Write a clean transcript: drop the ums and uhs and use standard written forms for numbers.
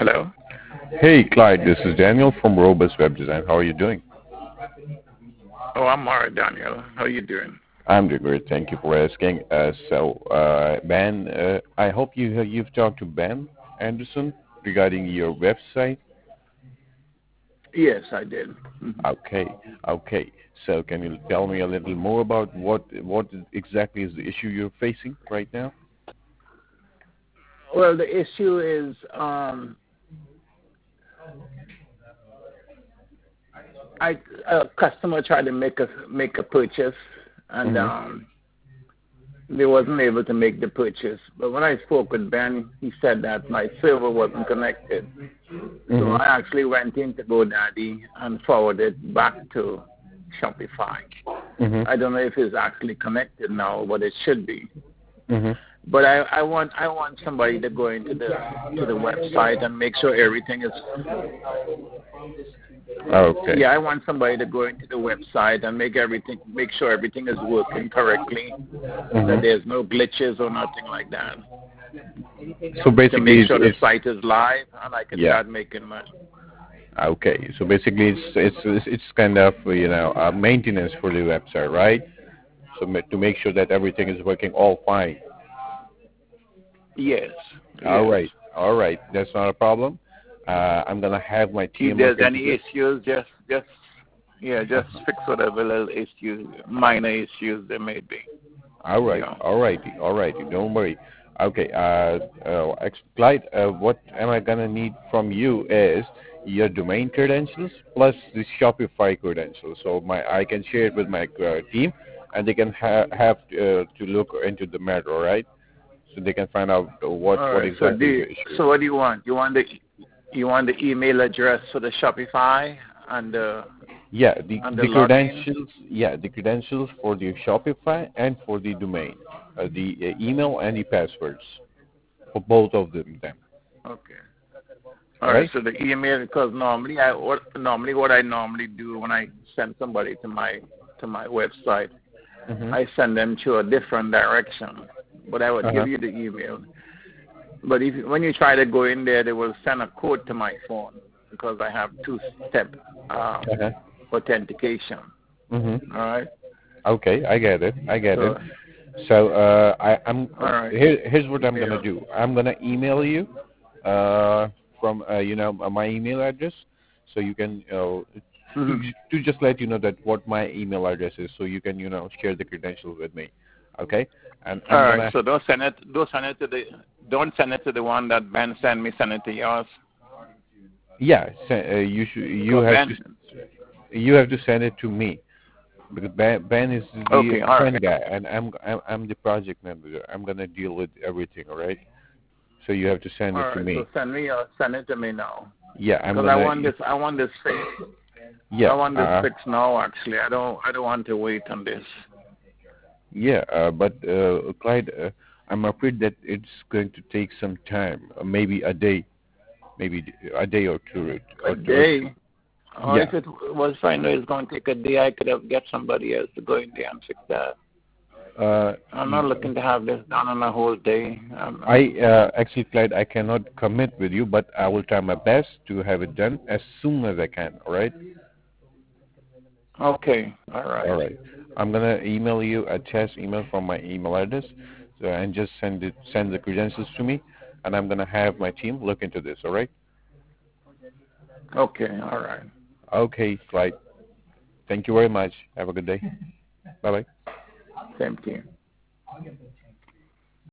Hello. Hey, Clyde, this is Daniel from Robust Web Design. How are you doing? Oh, I'm alright, Daniel. How you doing? I'm doing great. Thank you for asking. Ben, I hope you've talked to Ben Anderson regarding your website. Yes, I did. Okay, okay. So, can you tell me a little more about what exactly is the issue you're facing right now? Well, the issue is I a customer tried to make a purchase and Mm-hmm. they wasn't able to make the purchase. But when I spoke with Ben, he said that my server wasn't connected. So Mm-hmm. I actually went into GoDaddy and forwarded back to Shopify. Mm-hmm. I don't know if it's actually connected now, but it should be. Mm-hmm. But I want somebody to go into the website and make sure everything is. Okay. Yeah, I want somebody to go into the website and make sure everything is working correctly, that Mm-hmm. there's no glitches or nothing like that, So to make basically, sure the site is live and I can yeah. start making money. Okay, so basically it's kind of maintenance for the website, right? So to make sure that everything is working all fine. Yes, All yes. right, all right, that's not a problem. I'm gonna have my If team look there's into any this. issues, just fix whatever little issues, minor issues there may be. All You right, know. all righty, all righty. Don't worry. Okay, Clyde, what am I gonna need from you is your domain credentials plus the Shopify credentials. So I can share it with my team, and they can have to look into the matter. All right, so they can find out All what right. So exactly the issue is. what do you want? You want the email address for the Shopify and Yeah, the the login? credentials. Yeah, the credentials for the Shopify and for the domain, the email and the passwords for both of them. Okay. All All right. right. So the email, because what I normally do when I send somebody to my website, Mhm. I send them to a different direction. But I would Uh give huh. you the email. But when you try to go in there, they will send a code to my phone because I have two-step Uh huh. authentication. Mhm. All right. Okay, I get it. I get it. So So I'm all right. here's what I'm gonna Yeah. do. I'm gonna email you from my email address, so you can Mhm. to just let you know that what my email address is, so you can share the credentials with me. Okay, and All I'm right. gonna So don't send it to the one that Ben sent me. Send it to yours. yeah. Because Ben. You have to send it to me. Because Ben is the Okay. All front right. guy, and I'm the project manager. I'm gonna deal with everything, all right? So you have to send All it to right. So me. send it to me now. Yeah, I'm Because gonna. I want this fixed. I Yeah, want this fixed now. Actually, I don't want to wait on this. yeah. But Clyde, I'm afraid that it's going to take some time, maybe a day, maybe a day or two, A or day. Or yeah. if it was, if I know it's going to take a day, I could have get somebody else to go in there and fix that. Uh, I'm not looking to have this done in a whole day. actually, Clyde, I cannot commit with you, but I will try my best to have it done as soon as I can. All right. Okay. All All right. right. I'm gonna email you a test email from my email address, so, and just send the credentials to me, and I'm gonna have my team look into this. All right. Okay. All right. Okay, Clyde. Thank you very much. Have a good day. Bye bye. Same to you.